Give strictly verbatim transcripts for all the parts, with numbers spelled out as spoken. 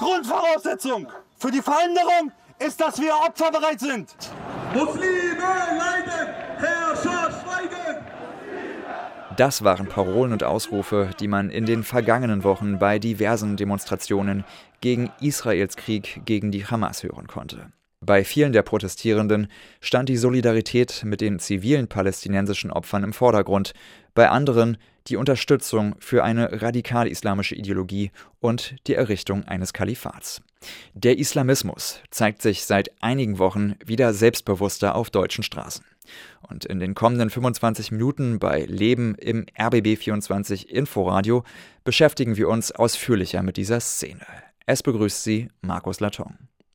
Grundvoraussetzung für die Veränderung ist, dass wir opferbereit sind. Muslime leiden, Herrscher schweigen! Das waren Parolen und Ausrufe, die man in den vergangenen Wochen bei diversen Demonstrationen gegen Israels Krieg gegen die Hamas hören konnte. Bei vielen der Protestierenden stand die Solidarität mit den zivilen palästinensischen Opfern im Vordergrund, bei anderen die Unterstützung für eine radikal-islamische Ideologie und die Errichtung eines Kalifats. Der Islamismus zeigt sich seit einigen Wochen wieder selbstbewusster auf deutschen Straßen. Und in den kommenden fünfundzwanzig Minuten bei Leben im R B B vierundzwanzig Inforadio beschäftigen wir uns ausführlicher mit dieser Szene. Es begrüßt Sie Markus Laton.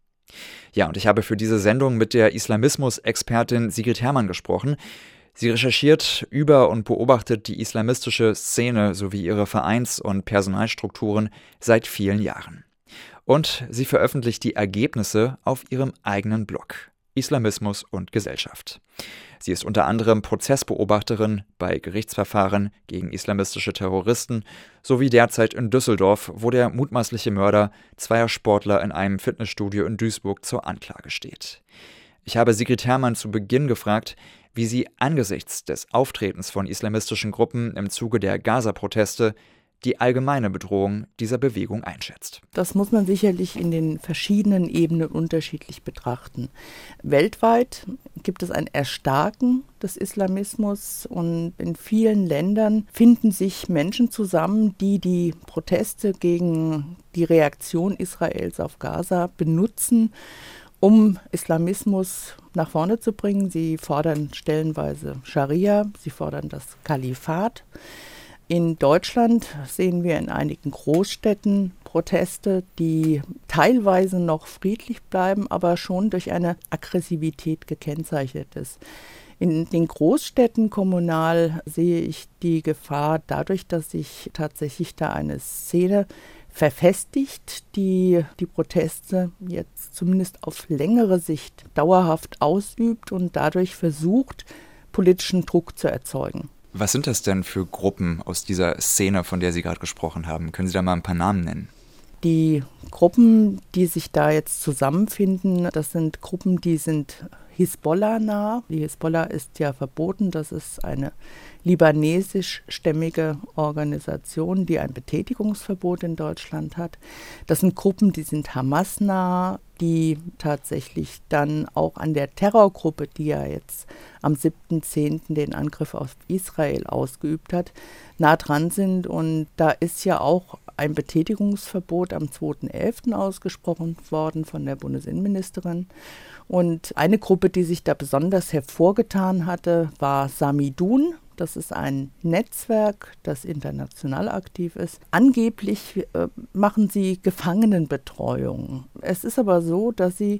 Ja, und ich habe für diese Sendung mit der Islamismus-Expertin Sigrid Herrmann gesprochen. Sie recherchiert über und beobachtet die islamistische Szene sowie ihre Vereins- und Personalstrukturen seit vielen Jahren. Und sie veröffentlicht die Ergebnisse auf ihrem eigenen Blog Islamismus und Gesellschaft. Sie ist unter anderem Prozessbeobachterin bei Gerichtsverfahren gegen islamistische Terroristen sowie derzeit in Düsseldorf, wo der mutmaßliche Mörder zweier Sportler in einem Fitnessstudio in Duisburg zur Anklage steht. Ich habe Sigrid Herrmann zu Beginn gefragt, wie sie angesichts des Auftretens von islamistischen Gruppen im Zuge der Gaza-Proteste die allgemeine Bedrohung dieser Bewegung einschätzt. Das muss man sicherlich in den verschiedenen Ebenen unterschiedlich betrachten. Weltweit gibt es ein Erstarken des Islamismus und in vielen Ländern finden sich Menschen zusammen, die die Proteste gegen die Reaktion Israels auf Gaza benutzen, um Islamismus nach vorne zu bringen. Sie fordern stellenweise Scharia, sie fordern das Kalifat. In Deutschland sehen wir in einigen Großstädten Proteste, die teilweise noch friedlich bleiben, aber schon durch eine Aggressivität gekennzeichnet ist. In den Großstädten kommunal sehe ich die Gefahr dadurch, dass sich tatsächlich da eine Szene verfestigt, die die Proteste jetzt zumindest auf längere Sicht dauerhaft ausübt und dadurch versucht, politischen Druck zu erzeugen. Was sind das denn für Gruppen aus dieser Szene, von der Sie gerade gesprochen haben? Können Sie da mal ein paar Namen nennen? Die Gruppen, die sich da jetzt zusammenfinden, das sind Gruppen, die sind Hisbollah-nah. Die Hisbollah ist ja verboten. Das ist eine libanesischstämmige Organisation, die ein Betätigungsverbot in Deutschland hat. Das sind Gruppen, die sind Hamas-nah, die tatsächlich dann auch an der Terrorgruppe, die ja jetzt am siebten zehnten den Angriff auf Israel ausgeübt hat, nah dran sind. Und da ist ja auch ein Betätigungsverbot am zweiten elften ausgesprochen worden von der Bundesinnenministerin. Und eine Gruppe, die sich da besonders hervorgetan hatte, war Samidun. Das ist ein Netzwerk, das international aktiv ist. Angeblich äh, machen sie Gefangenenbetreuung. Es ist aber so, dass sie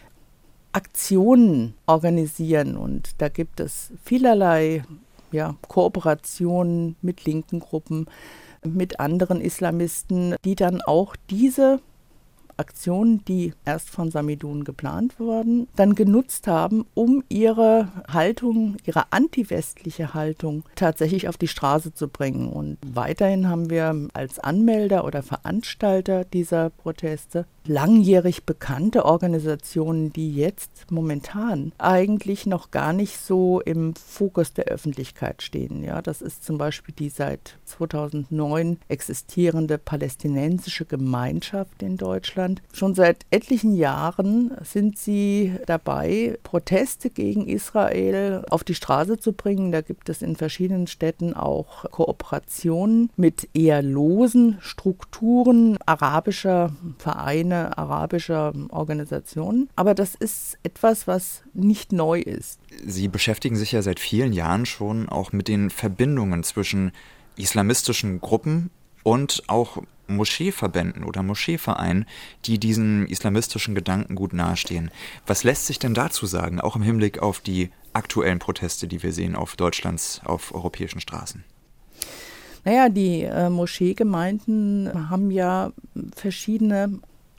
Aktionen organisieren und da gibt es vielerlei ja, Kooperationen mit linken Gruppen, mit anderen Islamisten, die dann auch diese Aktionen, die erst von Samidun geplant wurden, dann genutzt haben, um ihre Haltung, ihre antiwestliche Haltung tatsächlich auf die Straße zu bringen. Und weiterhin haben wir als Anmelder oder Veranstalter dieser Proteste langjährig bekannte Organisationen, die jetzt momentan eigentlich noch gar nicht so im Fokus der Öffentlichkeit stehen. Ja, das ist zum Beispiel die seit zweitausendneun existierende palästinensische Gemeinschaft in Deutschland. Schon seit etlichen Jahren sind sie dabei, Proteste gegen Israel auf die Straße zu bringen. Da gibt es in verschiedenen Städten auch Kooperationen mit eher losen Strukturen arabischer Vereine, arabischer Organisationen. Aber das ist etwas, was nicht neu ist. Sie beschäftigen sich ja seit vielen Jahren schon auch mit den Verbindungen zwischen islamistischen Gruppen und auch Moscheeverbänden oder Moscheevereinen, die diesen islamistischen Gedankengut nahestehen. Was lässt sich denn dazu sagen, auch im Hinblick auf die aktuellen Proteste, die wir sehen auf Deutschlands, auf europäischen Straßen? Naja, die äh, Moscheegemeinden haben ja verschiedene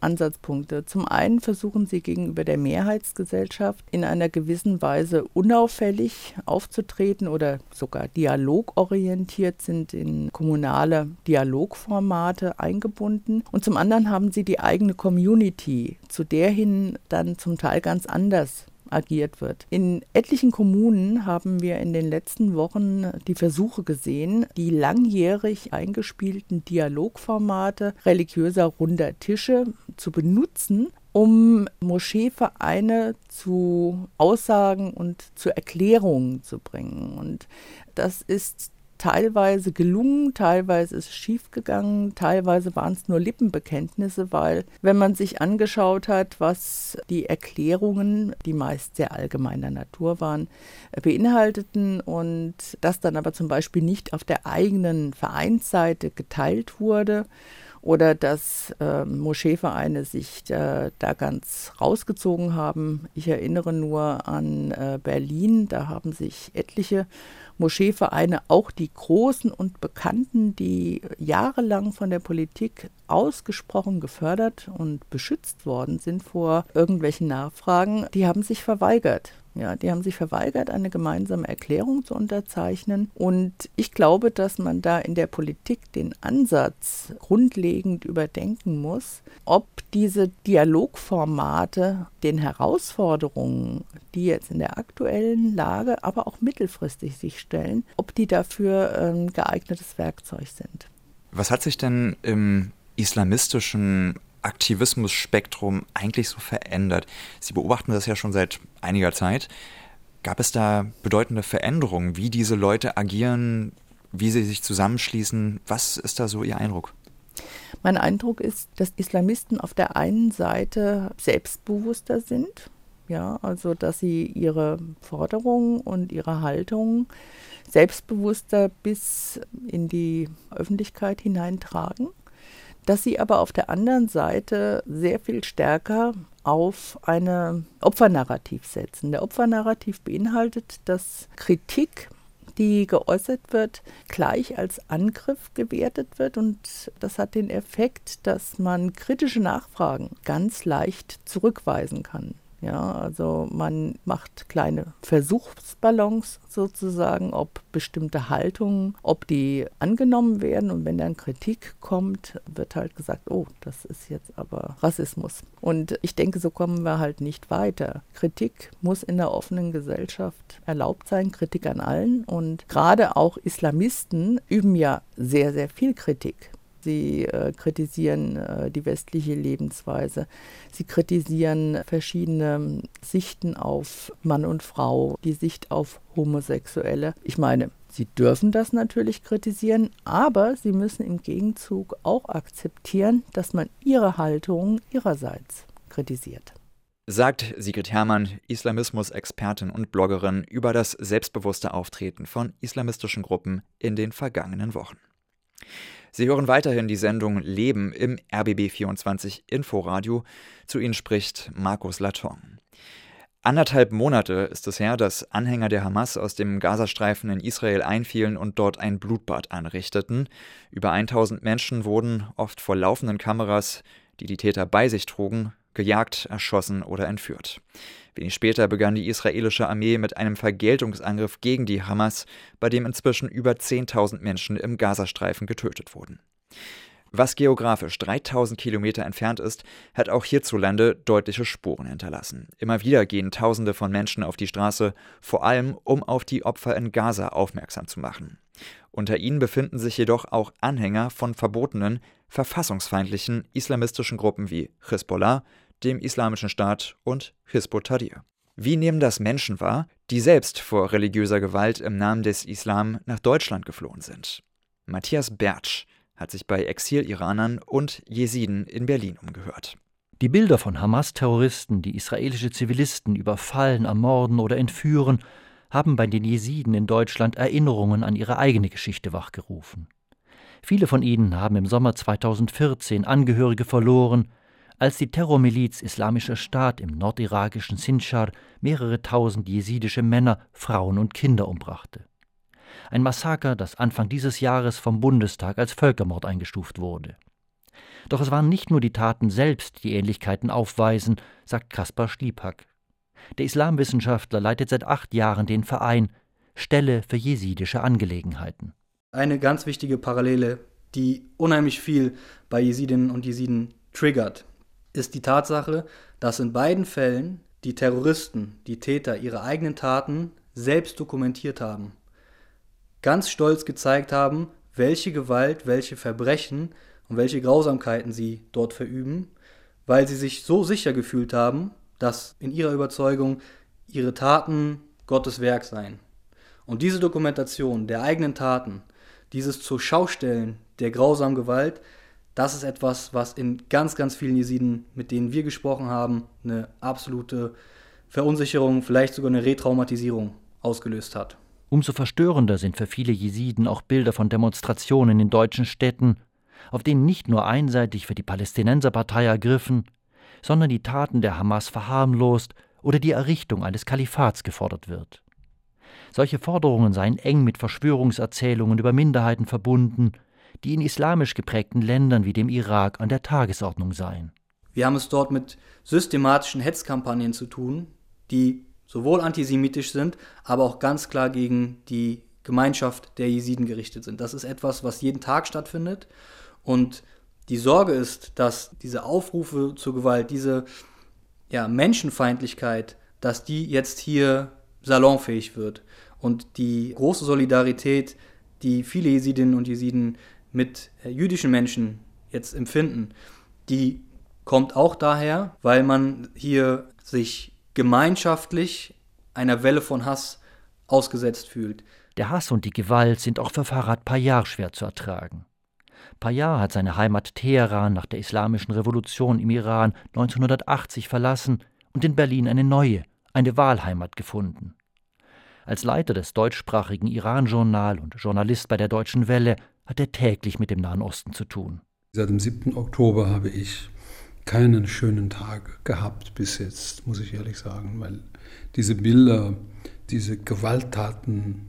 Ansatzpunkte. Zum einen versuchen sie gegenüber der Mehrheitsgesellschaft in einer gewissen Weise unauffällig aufzutreten oder sogar dialogorientiert, sind in kommunale Dialogformate eingebunden. Und zum anderen haben sie die eigene Community, zu der hin dann zum Teil ganz anders agiert wird. In etlichen Kommunen haben wir in den letzten Wochen die Versuche gesehen, die langjährig eingespielten Dialogformate religiöser runder Tische zu benutzen, um Moscheevereine zu Aussagen und zu Erklärungen zu bringen. Und das ist teilweise gelungen, teilweise ist es schiefgegangen, teilweise waren es nur Lippenbekenntnisse, weil wenn man sich angeschaut hat, was die Erklärungen, die meist sehr allgemeiner Natur waren, beinhalteten und das dann aber zum Beispiel nicht auf der eigenen Vereinsseite geteilt wurde, oder dass äh, Moscheevereine sich äh, da ganz rausgezogen haben. Ich erinnere nur an äh, Berlin, da haben sich etliche Moscheevereine, auch die großen und bekannten, die jahrelang von der Politik ausgesprochen gefördert und beschützt worden sind vor irgendwelchen Nachfragen, die haben sich verweigert. Ja, die haben sich verweigert, eine gemeinsame Erklärung zu unterzeichnen. Und ich glaube, dass man da in der Politik den Ansatz grundlegend überdenken muss, ob diese Dialogformate den Herausforderungen, die jetzt in der aktuellen Lage, aber auch mittelfristig sich stellen, ob die dafür ein geeignetes Werkzeug sind. Was hat sich denn im islamistischen Aktivismus-Spektrum eigentlich so verändert? Sie beobachten das ja schon seit einiger Zeit. Gab es da bedeutende Veränderungen, wie diese Leute agieren, wie sie sich zusammenschließen? Was ist da so Ihr Eindruck? Mein Eindruck ist, dass Islamisten auf der einen Seite selbstbewusster sind, ja, also dass sie ihre Forderungen und ihre Haltungen selbstbewusster bis in die Öffentlichkeit hineintragen, dass sie aber auf der anderen Seite sehr viel stärker auf eine Opfernarrativ setzen. Der Opfernarrativ beinhaltet, dass Kritik, die geäußert wird, gleich als Angriff gewertet wird, und das hat den Effekt, dass man kritische Nachfragen ganz leicht zurückweisen kann. Ja, also man macht kleine Versuchsballons sozusagen, ob bestimmte Haltungen, ob die angenommen werden, und wenn dann Kritik kommt, wird halt gesagt, oh, das ist jetzt aber Rassismus. Und ich denke, so kommen wir halt nicht weiter. Kritik muss in der offenen Gesellschaft erlaubt sein, Kritik an allen, und gerade auch Islamisten üben ja sehr, sehr viel Kritik. Sie äh, kritisieren äh, die westliche Lebensweise. Sie kritisieren verschiedene Sichten auf Mann und Frau, die Sicht auf Homosexuelle. Ich meine, sie dürfen das natürlich kritisieren, aber sie müssen im Gegenzug auch akzeptieren, dass man ihre Haltung ihrerseits kritisiert. Sagt Sigrid Herrmann, Islamismus-Expertin und Bloggerin, über das selbstbewusste Auftreten von islamistischen Gruppen in den vergangenen Wochen. Sie hören weiterhin die Sendung Leben im R B B vierundzwanzig Inforadio. Zu Ihnen spricht Markus Laton. Anderthalb Monate ist es her, dass Anhänger der Hamas aus dem Gazastreifen in Israel einfielen und dort ein Blutbad anrichteten. Über tausend Menschen wurden, oft vor laufenden Kameras, die die Täter bei sich trugen, gejagt, erschossen oder entführt. Wenig später begann die israelische Armee mit einem Vergeltungsangriff gegen die Hamas, bei dem inzwischen über zehntausend Menschen im Gazastreifen getötet wurden. Was geografisch dreitausend Kilometer entfernt ist, hat auch hierzulande deutliche Spuren hinterlassen. Immer wieder gehen Tausende von Menschen auf die Straße, vor allem um auf die Opfer in Gaza aufmerksam zu machen. Unter ihnen befinden sich jedoch auch Anhänger von verbotenen, verfassungsfeindlichen islamistischen Gruppen wie Hisbollah, dem Islamischen Staat und Hizb ut-Tahrir. Wie nehmen das Menschen wahr, die selbst vor religiöser Gewalt im Namen des Islam nach Deutschland geflohen sind? Matthias Bertsch hat sich bei Exil-Iranern und Jesiden in Berlin umgehört. Die Bilder von Hamas-Terroristen, die israelische Zivilisten überfallen, ermorden oder entführen, haben bei den Jesiden in Deutschland Erinnerungen an ihre eigene Geschichte wachgerufen. Viele von ihnen haben im Sommer zweitausendvierzehn Angehörige verloren, als die Terrormiliz Islamischer Staat im nordirakischen Sinjar mehrere tausend jesidische Männer, Frauen und Kinder umbrachte. Ein Massaker, das Anfang dieses Jahres vom Bundestag als Völkermord eingestuft wurde. Doch es waren nicht nur die Taten selbst, die Ähnlichkeiten aufweisen, sagt Kaspar Schliepak. Der Islamwissenschaftler leitet seit acht Jahren den Verein Stelle für jesidische Angelegenheiten. Eine ganz wichtige Parallele, die unheimlich viel bei Jesidinnen und Jesiden triggert, ist die Tatsache, dass in beiden Fällen die Terroristen, die Täter, ihre eigenen Taten selbst dokumentiert haben. Ganz stolz gezeigt haben, welche Gewalt, welche Verbrechen und welche Grausamkeiten sie dort verüben, weil sie sich so sicher gefühlt haben, dass in ihrer Überzeugung ihre Taten Gottes Werk seien. Und diese Dokumentation der eigenen Taten, dieses Zurschaustellen der grausamen Gewalt, das ist etwas, was in ganz, ganz vielen Jesiden, mit denen wir gesprochen haben, eine absolute Verunsicherung, vielleicht sogar eine Retraumatisierung ausgelöst hat. Umso verstörender sind für viele Jesiden auch Bilder von Demonstrationen in deutschen Städten, auf denen nicht nur einseitig für die Palästinenserpartei ergriffen, sondern die Taten der Hamas verharmlost oder die Errichtung eines Kalifats gefordert wird. Solche Forderungen seien eng mit Verschwörungserzählungen über Minderheiten verbunden, die in islamisch geprägten Ländern wie dem Irak an der Tagesordnung seien. Wir haben es dort mit systematischen Hetzkampagnen zu tun, die sowohl antisemitisch sind, aber auch ganz klar gegen die Gemeinschaft der Jesiden gerichtet sind. Das ist etwas, was jeden Tag stattfindet. Und die Sorge ist, dass diese Aufrufe zur Gewalt, diese ja, Menschenfeindlichkeit, dass die jetzt hier salonfähig wird. Und die große Solidarität, die viele Jesidinnen und Jesiden mit jüdischen Menschen jetzt empfinden, die kommt auch daher, weil man hier sich gemeinschaftlich einer Welle von Hass ausgesetzt fühlt. Der Hass und die Gewalt sind auch für Farhad Payar schwer zu ertragen. Payar hat seine Heimat Teheran nach der Islamischen Revolution im Iran neunzehnhundertachtzig verlassen und in Berlin eine neue, eine Wahlheimat gefunden. Als Leiter des deutschsprachigen Iran-Journal und Journalist bei der Deutschen Welle hat er täglich mit dem Nahen Osten zu tun. Seit dem siebten Oktober habe ich keinen schönen Tag gehabt bis jetzt, muss ich ehrlich sagen, weil diese Bilder, diese Gewalttaten,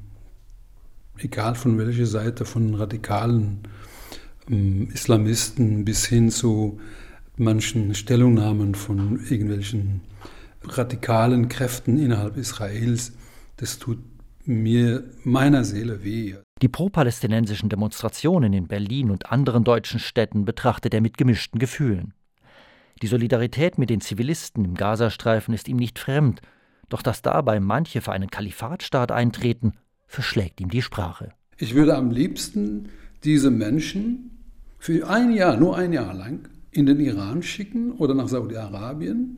egal von welcher Seite, von radikalen ähm, Islamisten bis hin zu manchen Stellungnahmen von irgendwelchen radikalen Kräften innerhalb Israels, das tut mir, meiner Seele weh. Die pro-palästinensischen Demonstrationen in Berlin und anderen deutschen Städten betrachtet er mit gemischten Gefühlen. Die Solidarität mit den Zivilisten im Gazastreifen ist ihm nicht fremd, doch dass dabei manche für einen Kalifatstaat eintreten, verschlägt ihm die Sprache. Ich würde am liebsten diese Menschen für ein Jahr, nur ein Jahr lang, in den Iran schicken oder nach Saudi-Arabien,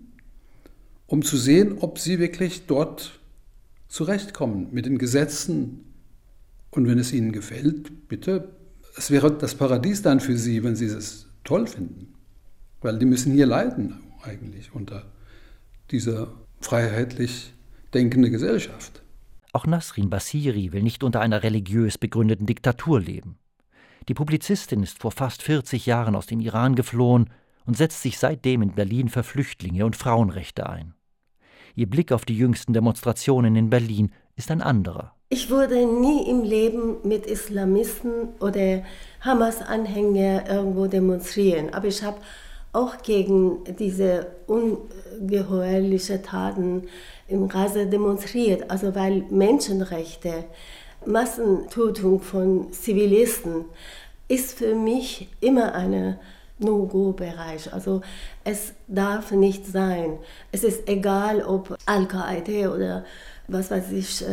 um zu sehen, ob sie wirklich dort zurechtkommen mit den Gesetzen. Und wenn es ihnen gefällt, bitte, es wäre das Paradies dann für sie, wenn sie es toll finden. Weil die müssen hier leiden eigentlich unter dieser freiheitlich denkenden Gesellschaft. Auch Nasrin Basiri will nicht unter einer religiös begründeten Diktatur leben. Die Publizistin ist vor fast vierzig Jahren aus dem Iran geflohen und setzt sich seitdem in Berlin für Flüchtlinge und Frauenrechte ein. Ihr Blick auf die jüngsten Demonstrationen in Berlin ist ein anderer. Ich würde nie im Leben mit Islamisten oder Hamas-Anhänger irgendwo demonstrieren, aber ich habe auch gegen diese ungeheuerlichen Taten im Gaza demonstriert, also weil Menschenrechte, Massentötung von Zivilisten ist für mich immer ein No-Go-Bereich. Also es darf nicht sein. Es ist egal, ob Al-Qaida oder was weiß ich,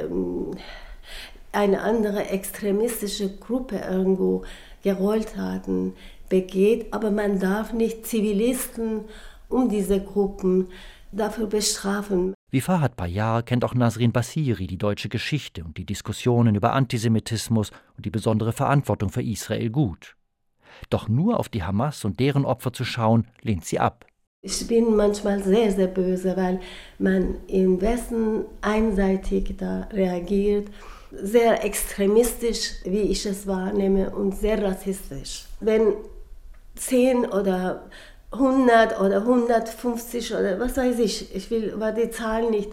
eine andere extremistische Gruppe irgendwo Gewalttaten begeht, aber man darf nicht Zivilisten um diese Gruppen dafür bestrafen. Wie Farhad Payar kennt auch Nasrin Basiri die deutsche Geschichte und die Diskussionen über Antisemitismus und die besondere Verantwortung für Israel gut. Doch nur auf die Hamas und deren Opfer zu schauen, lehnt sie ab. Ich bin manchmal sehr, sehr böse, weil man im Westen einseitig da reagiert, sehr extremistisch, wie ich es wahrnehme, und sehr rassistisch. Wenn zehn oder hundert oder hundertfünfzig oder was weiß ich, ich will aber die Zahl nicht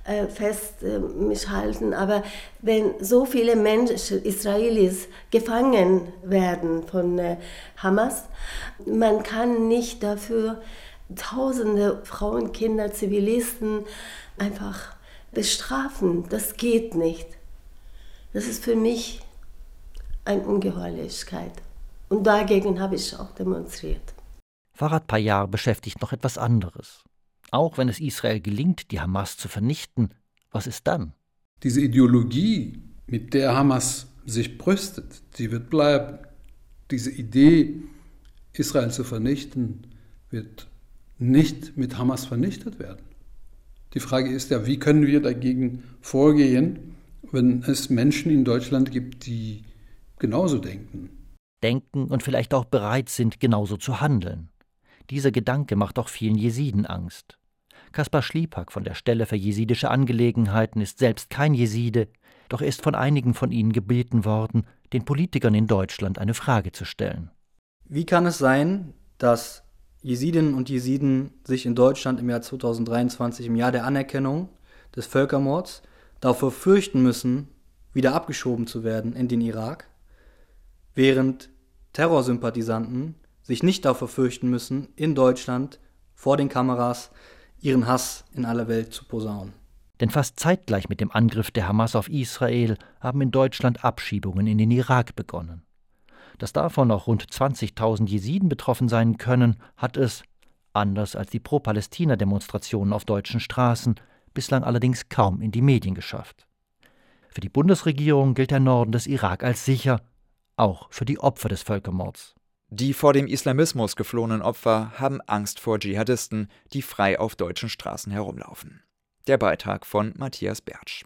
äh, fest äh, mich halten. Aber wenn so viele Menschen, Israelis, gefangen werden von äh, Hamas, man kann nicht dafür tausende Frauen, Kinder, Zivilisten einfach bestrafen. Das geht nicht. Das ist für mich eine Ungeheuerlichkeit. Und dagegen habe ich auch demonstriert. Farhad Payar beschäftigt noch etwas anderes. Auch wenn es Israel gelingt, die Hamas zu vernichten, was ist dann? Diese Ideologie, mit der Hamas sich brüstet, die wird bleiben. Diese Idee, Israel zu vernichten, wird nicht mit Hamas vernichtet werden. Die Frage ist ja, wie können wir dagegen vorgehen, wenn es Menschen in Deutschland gibt, die genauso denken. Denken und vielleicht auch bereit sind, genauso zu handeln. Dieser Gedanke macht auch vielen Jesiden Angst. Kaspar Schliepak von der Stelle für jesidische Angelegenheiten ist selbst kein Jeside, doch er ist von einigen von ihnen gebeten worden, den Politikern in Deutschland eine Frage zu stellen. Wie kann es sein, dass Jesidinnen und Jesiden sich in Deutschland im Jahr zweitausenddreiundzwanzig, im Jahr der Anerkennung des Völkermords, davor fürchten müssen, wieder abgeschoben zu werden in den Irak, während Terrorsympathisanten sich nicht davor fürchten müssen, in Deutschland vor den Kameras ihren Hass in aller Welt zu posaunen. Denn fast zeitgleich mit dem Angriff der Hamas auf Israel haben in Deutschland Abschiebungen in den Irak begonnen. Dass davon auch rund zwanzigtausend Jesiden betroffen sein können, hat es, anders als die Pro-Palästina-Demonstrationen auf deutschen Straßen, bislang allerdings kaum in die Medien geschafft. Für die Bundesregierung gilt der Norden des Irak als sicher, auch für die Opfer des Völkermords. Die vor dem Islamismus geflohenen Opfer haben Angst vor Dschihadisten, die frei auf deutschen Straßen herumlaufen. Der Beitrag von Matthias Bertsch.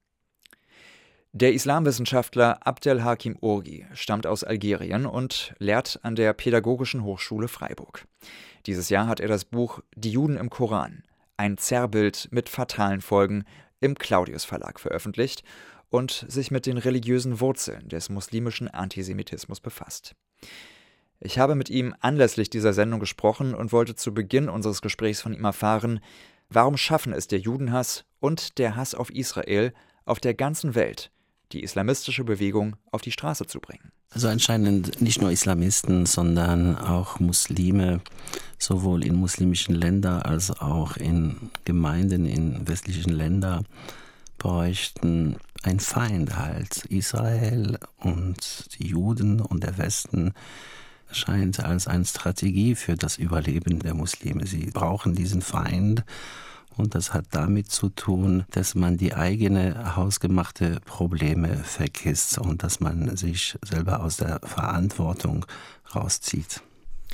Der Islamwissenschaftler Abdel Hakim Urgi stammt aus Algerien und lehrt an der Pädagogischen Hochschule Freiburg. Dieses Jahr hat er das Buch »Die Juden im Koran. Ein Zerrbild mit fatalen Folgen« im Claudius Verlag veröffentlicht und sich mit den religiösen Wurzeln des muslimischen Antisemitismus befasst. Ich habe mit ihm anlässlich dieser Sendung gesprochen und wollte zu Beginn unseres Gesprächs von ihm erfahren, warum schaffen es der Judenhass und der Hass auf Israel auf der ganzen Welt, die islamistische Bewegung auf die Straße zu bringen. Also anscheinend nicht nur Islamisten, sondern auch Muslime, sowohl in muslimischen Ländern als auch in Gemeinden in westlichen Ländern, bräuchten einen Feind halt. Israel und die Juden und der Westen scheint als eine Strategie für das Überleben der Muslime. Sie brauchen diesen Feind. Und das hat damit zu tun, dass man die eigene hausgemachte Probleme vergisst und dass man sich selber aus der Verantwortung rauszieht.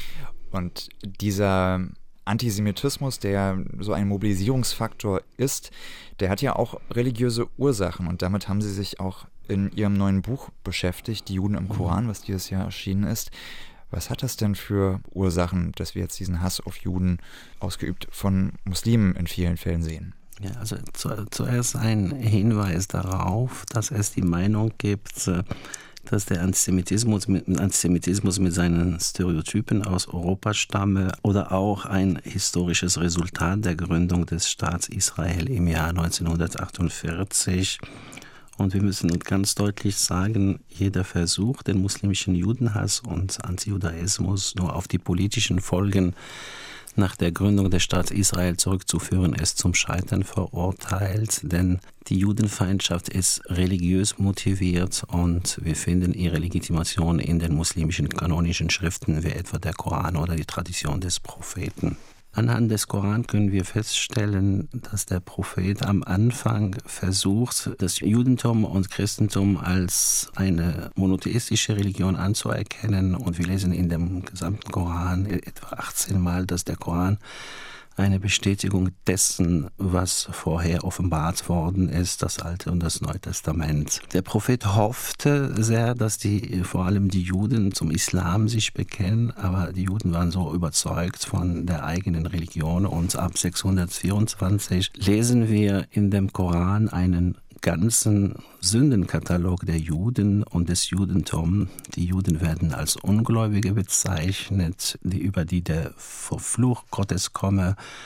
Und dieser Antisemitismus, der so ein Mobilisierungsfaktor ist, der hat ja auch religiöse Ursachen. Und damit haben Sie sich auch in Ihrem neuen Buch beschäftigt, Die Juden im Koran, was dieses Jahr erschienen ist. Was hat das denn für Ursachen, dass wir jetzt diesen Hass auf Juden ausgeübt von Muslimen in vielen Fällen sehen? Ja, also zu, zuerst ein Hinweis darauf, dass es die Meinung gibt, dass der Antisemitismus mit, Antisemitismus mit seinen Stereotypen aus Europa stamme oder auch ein historisches Resultat der Gründung des Staats Israel im Jahr neunzehnhundertachtundvierzig. Und wir müssen ganz deutlich sagen, jeder Versuch, den muslimischen Judenhass und Antijudaismus nur auf die politischen Folgen nach der Gründung des Staats Israel zurückzuführen, ist zum Scheitern verurteilt, denn die Judenfeindschaft ist religiös motiviert und wir finden ihre Legitimation in den muslimischen kanonischen Schriften, wie etwa der Koran oder die Tradition des Propheten. Anhand des Koran können wir feststellen, dass der Prophet am Anfang versucht, das Judentum und Christentum als eine monotheistische Religion anzuerkennen. Und wir lesen in dem gesamten Koran etwa achtzehn Mal, dass der Koran eine Bestätigung dessen, was vorher offenbart worden ist, das Alte und das Neue Testament. Der Prophet hoffte sehr, dass die, vor allem die Juden zum Islam sich bekennen, aber die Juden waren so überzeugt von der eigenen Religion und ab sechshundertvierundzwanzig lesen wir in dem Koran einen ganzen Sündenkatalog der Juden und des Judentums. Die Juden werden als Ungläubige bezeichnet, die über die der Verfluch Gottes komme,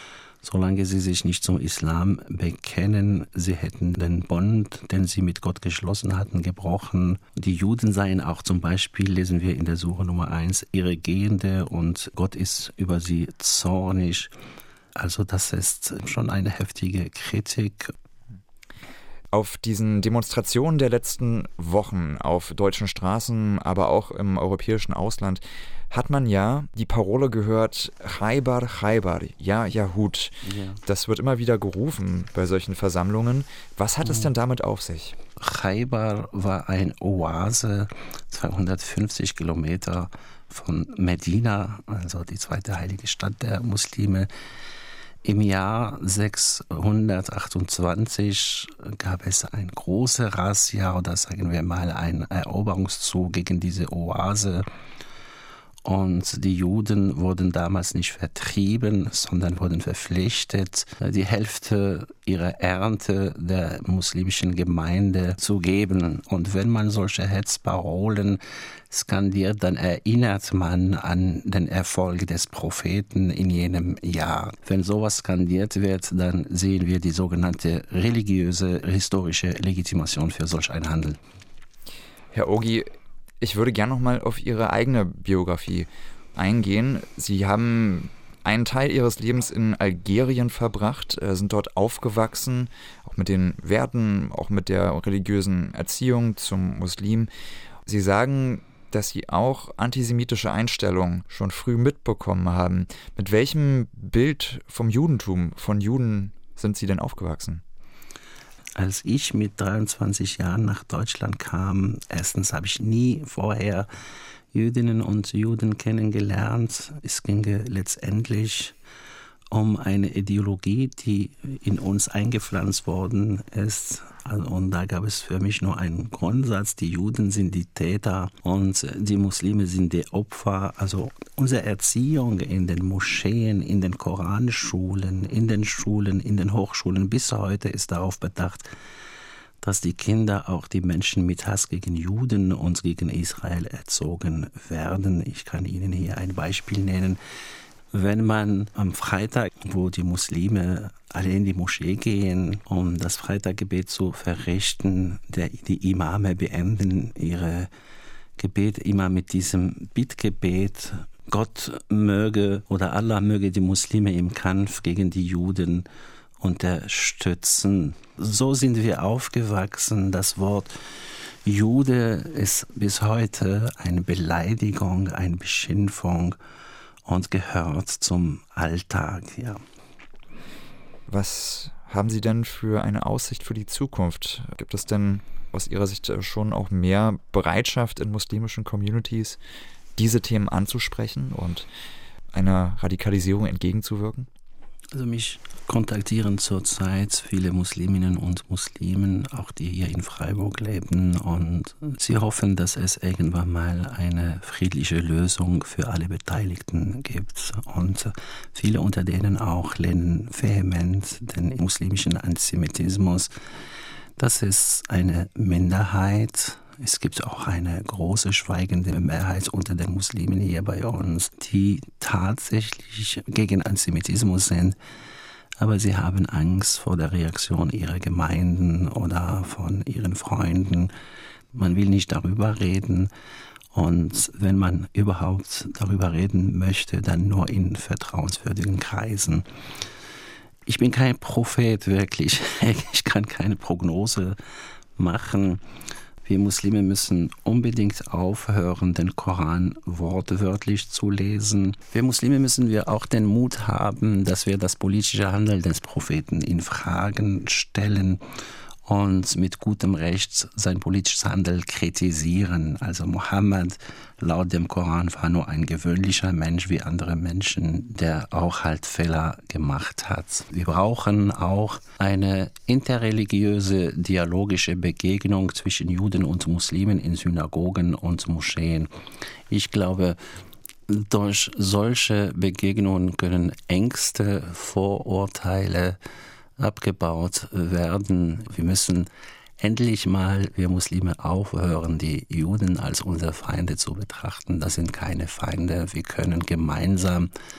solange sie sich nicht zum Islam bekennen, sie hätten den Bund, den sie mit Gott geschlossen hatten, gebrochen. Die Juden seien auch zum Beispiel, lesen wir in der Sure Nummer eins, Irregehende und Gott ist über sie zornig. Also das ist schon eine heftige Kritik. Auf diesen Demonstrationen der letzten Wochen auf deutschen Straßen, aber auch im europäischen Ausland, hat man ja die Parole gehört, Chaibar, Chaibar, ja, Yahud. Ja. Das wird immer wieder gerufen bei solchen Versammlungen. Was hat es denn damit auf sich? Chaibar war eine Oase, zweihundertfünfzig Kilometer von Medina, also die zweite heilige Stadt der Muslime. Im Jahr sechshundertachtundzwanzig gab es eine große Razzia oder sagen wir mal einen Eroberungszug gegen diese Oase. Und die Juden wurden damals nicht vertrieben, sondern wurden verpflichtet, die Hälfte ihrer Ernte der muslimischen Gemeinde zu geben. Und wenn man solche Hetzparolen skandiert, dann erinnert man an den Erfolg des Propheten in jenem Jahr. Wenn sowas skandiert wird, dann sehen wir die sogenannte religiöse, historische Legitimation für solch ein Handeln. Herr Ogi, ich würde gerne noch mal auf Ihre eigene Biografie eingehen. Sie haben einen Teil Ihres Lebens in Algerien verbracht, sind dort aufgewachsen, auch mit den Werten, auch mit der religiösen Erziehung zum Muslim. Sie sagen, dass Sie auch antisemitische Einstellungen schon früh mitbekommen haben. Mit welchem Bild vom Judentum, von Juden sind Sie denn aufgewachsen? Als ich mit dreiundzwanzig Jahren nach Deutschland kam, erstens habe ich nie vorher Jüdinnen und Juden kennengelernt. Es ging letztendlich um eine Ideologie, die in uns eingepflanzt worden ist. Und da gab es für mich nur einen Grundsatz, die Juden sind die Täter und die Muslime sind die Opfer. Also unsere Erziehung in den Moscheen, in den Koranschulen, in den Schulen, in den Hochschulen bis heute ist darauf bedacht, dass die Kinder, auch die Menschen mit Hass gegen Juden und gegen Israel erzogen werden. Ich kann Ihnen hier ein Beispiel nennen. Wenn man am Freitag, wo die Muslime alle in die Moschee gehen, um das Freitaggebet zu verrichten, der, die Imame beenden ihre Gebet immer mit diesem Bittgebet, Gott möge oder Allah möge die Muslime im Kampf gegen die Juden unterstützen. So sind wir aufgewachsen. Das Wort Jude ist bis heute eine Beleidigung, eine Beschimpfung und gehört zum Alltag, ja. Was haben Sie denn für eine Aussicht für die Zukunft? Gibt es denn aus Ihrer Sicht schon auch mehr Bereitschaft in muslimischen Communities, diese Themen anzusprechen und einer Radikalisierung entgegenzuwirken? Also mich kontaktieren zurzeit viele Musliminnen und Muslimen, auch die hier in Freiburg leben, und sie hoffen, dass es irgendwann mal eine friedliche Lösung für alle Beteiligten gibt. Und viele unter denen auch lehnen vehement den muslimischen Antisemitismus. Das ist eine Minderheit. Es gibt auch eine große schweigende Mehrheit unter den Muslimen hier bei uns, die tatsächlich gegen Antisemitismus sind, aber sie haben Angst vor der Reaktion ihrer Gemeinden oder von ihren Freunden. Man will nicht darüber reden, und wenn man überhaupt darüber reden möchte, dann nur in vertrauenswürdigen Kreisen. Ich bin kein Prophet, wirklich. Ich kann keine Prognose machen. Wir Muslime müssen unbedingt aufhören, den Koran wortwörtlich zu lesen. Wir Muslime müssen wir auch den Mut haben, dass wir das politische Handeln des Propheten in Fragen stellen und mit gutem Recht sein politisches Handeln kritisieren. Also Mohammed laut dem Koran war nur ein gewöhnlicher Mensch wie andere Menschen, der auch halt Fehler gemacht hat. Wir brauchen auch eine interreligiöse dialogische Begegnung zwischen Juden und Muslimen in Synagogen und Moscheen. Ich glaube, durch solche Begegnungen können Ängste, Vorurteile abgebaut werden. Wir müssen endlich mal, wir Muslime, aufhören, die Juden als unsere Feinde zu betrachten. Das sind keine Feinde. Wir können gemeinsam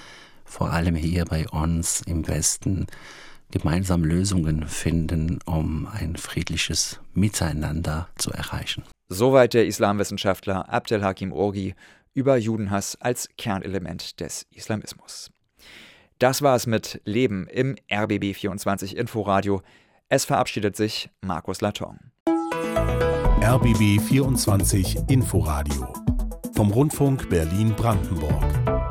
vor allem hier bei uns im Westen, gemeinsam Lösungen finden, um ein friedliches Miteinander zu erreichen. Soweit der Islamwissenschaftler Abdelhakim Urgi über Judenhass als Kernelement des Islamismus. Das war es mit Leben im R B B vierundzwanzig Inforadio. Es verabschiedet sich Markus Laton. R B B vierundzwanzig Inforadio vom Rundfunk Berlin-Brandenburg.